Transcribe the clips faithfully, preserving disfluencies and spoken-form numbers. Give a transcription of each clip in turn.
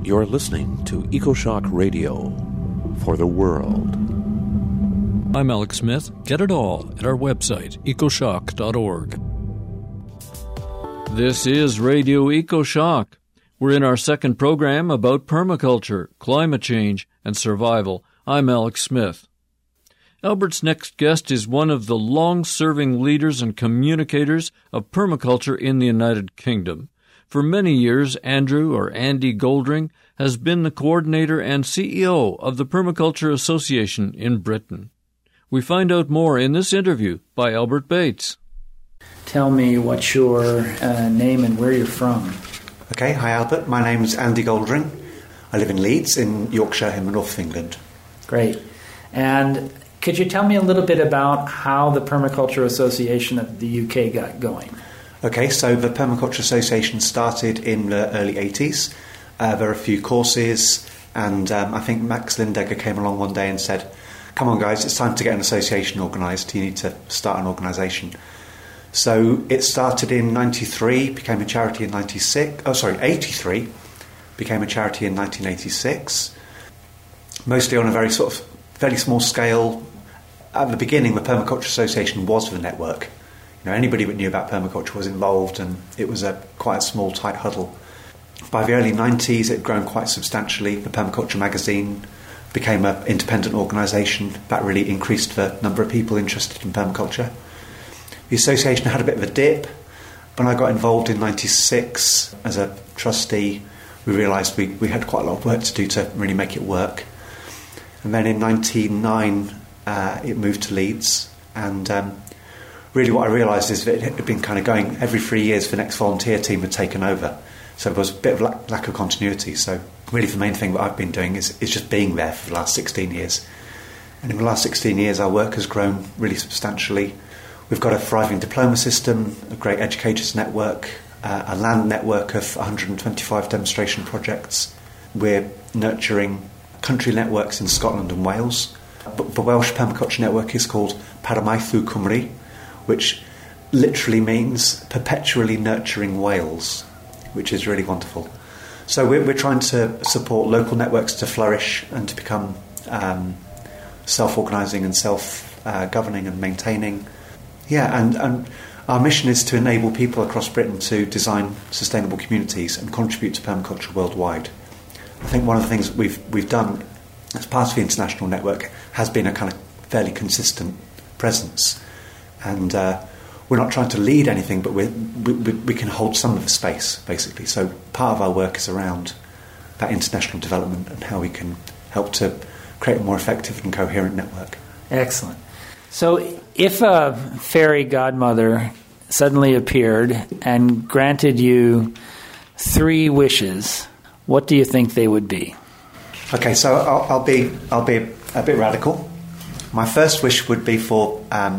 You're listening to EcoShock Radio for the world. I'm Alex Smith. Get it all at our website, ecoshock dot org. This is Radio EcoShock. We're in our second program about permaculture, climate change, and survival. I'm Alex Smith. Albert's next guest is one of the long-serving leaders and communicators of permaculture in the United Kingdom. For many years, Andrew, or Andy Goldring, has been the coordinator and C E O of the Permaculture Association in Britain. We find out more in this interview by Albert Bates. Tell me what's your uh, name and where you're from. Okay, hi Albert. My name is Andy Goldring. I live in Leeds in Yorkshire in the north of England. Great. And could you tell me a little bit about how the Permaculture Association of the U K got going? Okay, so the Permaculture Association started in the early eighties. Uh, there were a few courses, and um, I think Max Lindegger came along one day and said, come on guys, it's time to get an association organised. You need to start an organisation. So it started in ninety-three, became a charity in ninety-six, oh sorry, eighty-three, became a charity in nineteen eighty-six, mostly on a very sort of fairly small scale. At the beginning, the Permaculture Association was the network. You know, anybody that knew about permaculture was involved, and it was a quite a small, tight huddle. By the early nineties, it had grown quite substantially. The Permaculture magazine became an independent organisation. That really increased the number of people interested in permaculture. The association had a bit of a dip. When I got involved in ninety-six as a trustee, we realised we, we had quite a lot of work to do to really make it work. And then in ninety-nine, uh, it moved to Leeds, and um, really what I realised is that it had been kind of going every three years, the next volunteer team had taken over. So there was a bit of lack, lack of continuity. So really the main thing that I've been doing is, is just being there for the last sixteen years. And in the last sixteen years, our work has grown really substantially. We've got a thriving diploma system, a great educators network, uh, a land network of one hundred twenty-five demonstration projects. We're nurturing country networks in Scotland and Wales. But the Welsh Permaculture Network is called Paramaethu Cymru, which literally means perpetually nurturing Wales, which is really wonderful. So we're, we're trying to support local networks to flourish and to become um, self-organising and self-governing uh, and maintaining. Yeah, and, and our mission is to enable people across Britain to design sustainable communities and contribute to permaculture worldwide. I think one of the things that we've we've done as part of the international network has been a kind of fairly consistent presence. And uh, we're not trying to lead anything, but we're, we we can hold some of the space, basically. So part of our work is around that international development and how we can help to create a more effective and coherent network. Excellent. So if a fairy godmother suddenly appeared and granted you three wishes, what do you think they would be? Okay, so I'll, I'll be I'll be a bit radical. My first wish would be for um,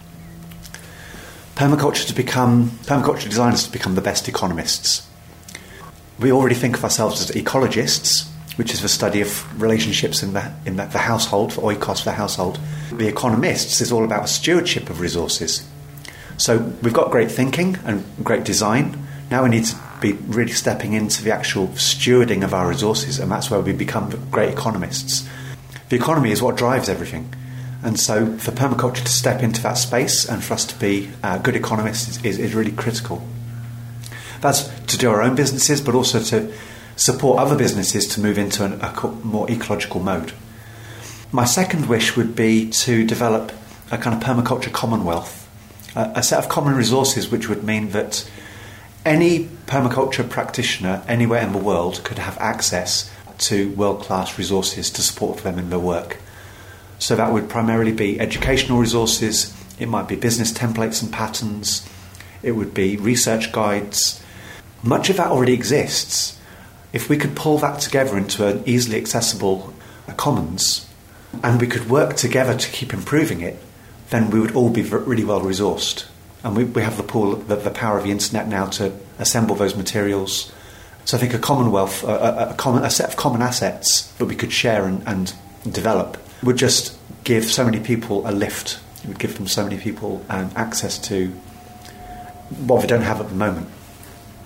permaculture to become permaculture designers to become the best economists. We already think of ourselves as ecologists, which is the study of relationships in the in the, the household, for oikos, the household. The economists is all about stewardship of resources. So we've got great thinking and great design. Now we need to be really stepping into the actual stewarding of our resources, and that's where we become great economists. The economy is what drives everything. And so for permaculture to step into that space and for us to be uh, good economists is, is, is really critical. That's to do our own businesses, but also to support other businesses to move into an, a more ecological mode. My second wish would be to develop a kind of permaculture commonwealth, a, a set of common resources which would mean that any permaculture practitioner anywhere in the world could have access to world-class resources to support them in their work. So that would primarily be educational resources, it might be business templates and patterns, it would be research guides. Much of that already exists. If we could pull that together into an easily accessible commons, and we could work together to keep improving it, then we would all be really well resourced. And we, we have the pool, the, the power of the internet now to assemble those materials. So I think a commonwealth, a, a, a, common, a set of common assets that we could share and, and develop would just give so many people a lift. It would give them so many people um, access to what they don't have at the moment.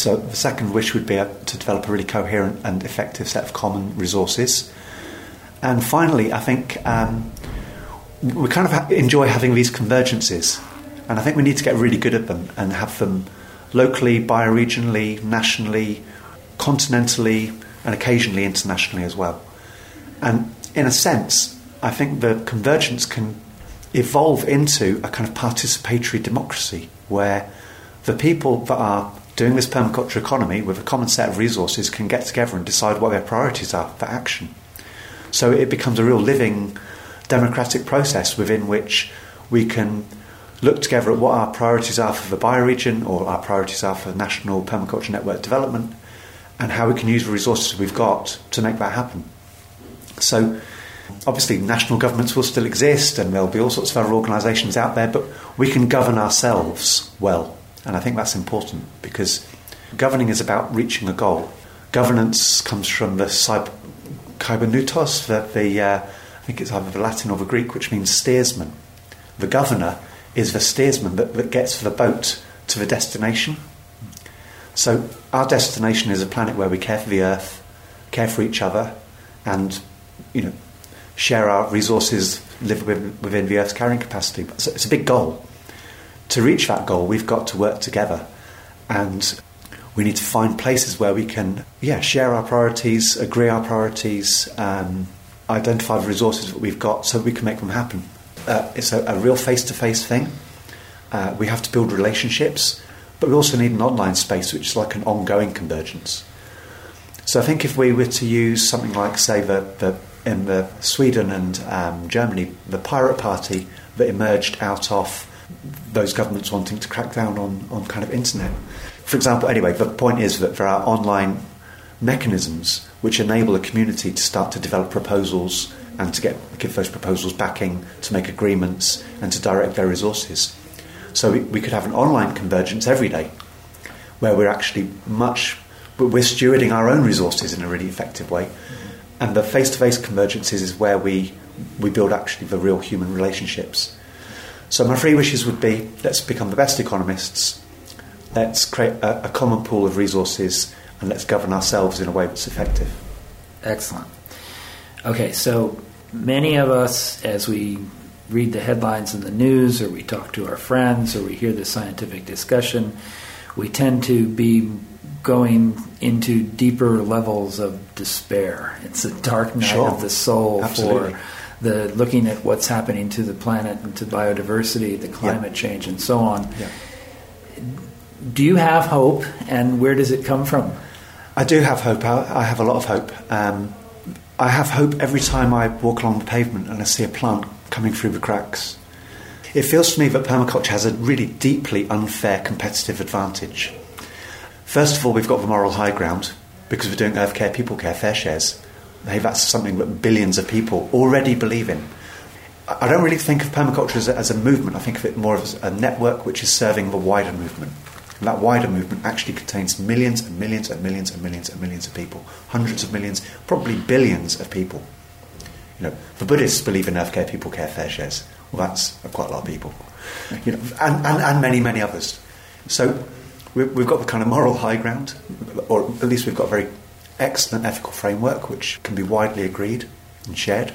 So the second wish would be uh, to develop a really coherent and effective set of common resources. And finally, I think um, we kind of ha- enjoy having these convergences. And I think we need to get really good at them and have them locally, bioregionally, nationally, continentally, and occasionally internationally as well. And in a sense, I think the convergence can evolve into a kind of participatory democracy where the people that are doing this permaculture economy with a common set of resources can get together and decide what their priorities are for action. So it becomes a real living democratic process within which we can look together at what our priorities are for the bioregion or our priorities are for national permaculture network development and how we can use the resources we've got to make that happen. So obviously national governments will still exist and there'll be all sorts of other organisations out there, but we can govern ourselves well. And I think that's important because governing is about reaching a goal. Governance comes from the kybernoutos, the, the uh, I think it's either the Latin or the Greek, which means steersman. The governor is the steersman that, that gets the boat to the destination. So our destination is a planet where we care for the earth, care for each other, and you know, share our resources, live within, within the earth's carrying capacity. So it's a big goal. To reach that goal, we've got to work together, and we need to find places where we can, yeah, share our priorities, agree our priorities, um, identify the resources that we've got, so we can make them happen. Uh, it's a, a real face-to-face thing. Uh, we have to build relationships, but we also need an online space, which is like an ongoing convergence. So I think if we were to use something like, say, the, the in the Sweden and um, Germany, the Pirate Party that emerged out of those governments wanting to crack down on, on kind of internet. For example, anyway, the point is that there are online mechanisms which enable a community to start to develop proposals and to get give those proposals backing, to make agreements and to direct their resources. So we, we could have an online convergence every day where we're actually much, we're stewarding our own resources in a really effective way. And the face-to-face convergences is where we, we build actually the real human relationships. So my three wishes would be, let's become the best economists, let's create a, a common pool of resources, and let's govern ourselves in a way that's effective. Excellent. Okay, so many of us, as we read the headlines in the news, or we talk to our friends, or we hear the scientific discussion, we tend to be going into deeper levels of despair. It's a dark night sure. of the soul. Absolutely. For the looking at what's happening to the planet and to biodiversity, the climate yeah. change, and so on. Yeah. Do you have hope, and where does it come from? I do have hope. I, I have a lot of hope. Um, I have hope every time I walk along the pavement and I see a plant coming through the cracks. It feels to me that permaculture has a really deeply unfair competitive advantage. First of all, we've got the moral high ground because we're doing earth care, people care, fair shares. Hey, that's something that billions of people already believe in. I don't really think of permaculture as a, as a movement. I think of it more as a network which is serving the wider movement. And that wider movement actually contains millions and millions and millions and millions and millions of people. Hundreds of millions, probably billions of people. You know, the Buddhists believe in earth care, people care, fair shares. Well, that's quite a lot of people. You know, and, and, and many, many others. So we've got the kind of moral high ground, or at least we've got a very excellent ethical framework which can be widely agreed and shared.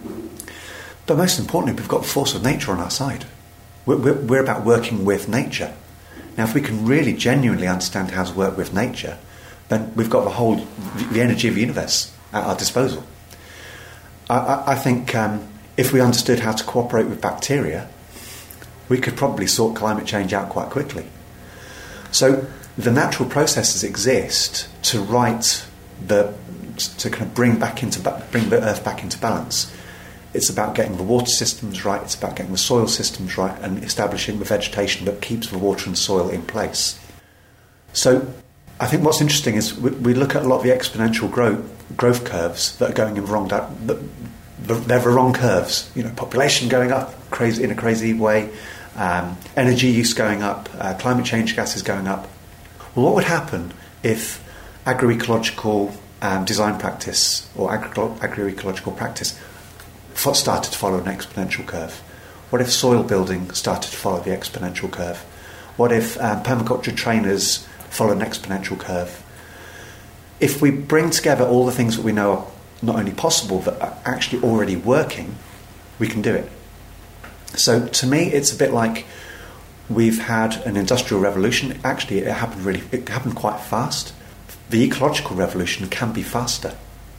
But most importantly, we've got the force of nature on our side. We're, we're, we're about working with nature. Now, if we can really genuinely understand how to work with nature, then we've got the whole, the energy of the universe at our disposal. I, I, I think um, if we understood how to cooperate with bacteria, we could probably sort climate change out quite quickly. So the natural processes exist to right the, to kind of bring back into bring the earth back into balance. It's about getting the water systems right, it's about getting the soil systems right and establishing the vegetation that keeps the water and soil in place. So I think what's interesting is we, we look at a lot of the exponential growth, growth curves that are going in the wrong direction. The, the, they're the wrong curves. You know, population going up crazy in a crazy way, um, energy use going up, uh, climate change gases going up. Well, what would happen if agroecological um, design practice or agro- agroecological practice started to follow an exponential curve? What if soil building started to follow the exponential curve? What if um, permaculture trainers follow an exponential curve. If we bring together all the things that we know are not only possible, but are actually already working, we can do it. So to me, it's a bit like we've had an industrial revolution. Actually, it happened really, it happened quite fast. The ecological revolution can be faster.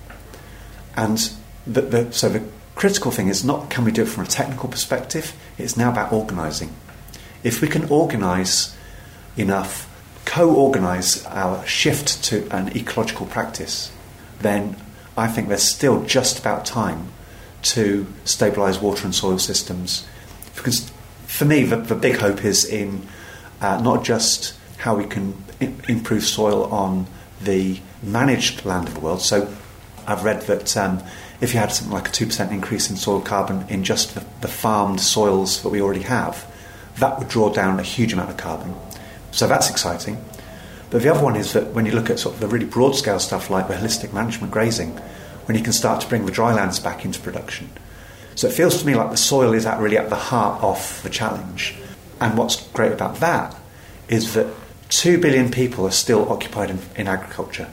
And the, the, so the critical thing is not can we do it from a technical perspective, it's now about organising. If we can organise enough, co-organise our shift to an ecological practice, then I think there's still just about time to stabilise water and soil systems. Because for me, the, the big hope is in uh, not just how we can I- improve soil on the managed land of the world. So I've read that um, if you had something like a two percent increase in soil carbon in just the, the farmed soils that we already have, that would draw down a huge amount of carbon. So that's exciting. But the other one is that when you look at sort of the really broad-scale stuff like the holistic management grazing, when you can start to bring the drylands back into production. So it feels to me like the soil is at really at the heart of the challenge. And what's great about that is that two billion people are still occupied in, in agriculture.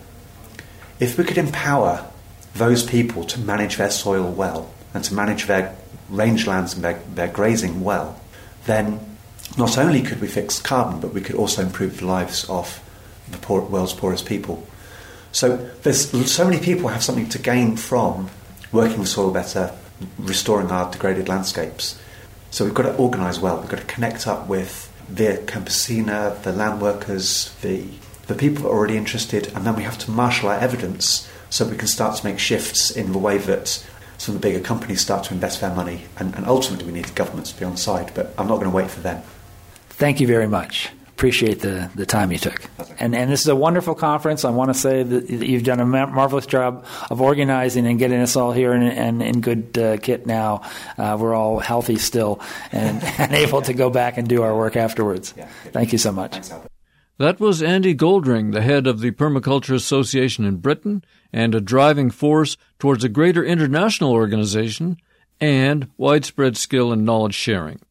If we could empower those people to manage their soil well and to manage their rangelands and their, their grazing well, then not only could we fix carbon, but we could also improve the lives of the poor, world's poorest people. So there's so many people have something to gain from working the soil better, restoring our degraded landscapes. So we've got to organise well. We've got to connect up with the campesina, the land workers, the the people that are already interested, and then we have to marshal our evidence so we can start to make shifts in the way that some of the bigger companies start to invest their money. And, and ultimately we need governments to be on side, but I'm not going to wait for them. Thank you very much. Appreciate the, the time you took. And and this is a wonderful conference. I want to say that you've done a marvelous job of organizing and getting us all here in, in, in good uh, kit now. Uh, we're all healthy still and, and able to go back and do our work afterwards. Yeah, Thank you so much. Thanks, Albert. That was Andy Goldring, the head of the Permaculture Association in Britain and a driving force towards a greater international organization and widespread skill and knowledge sharing.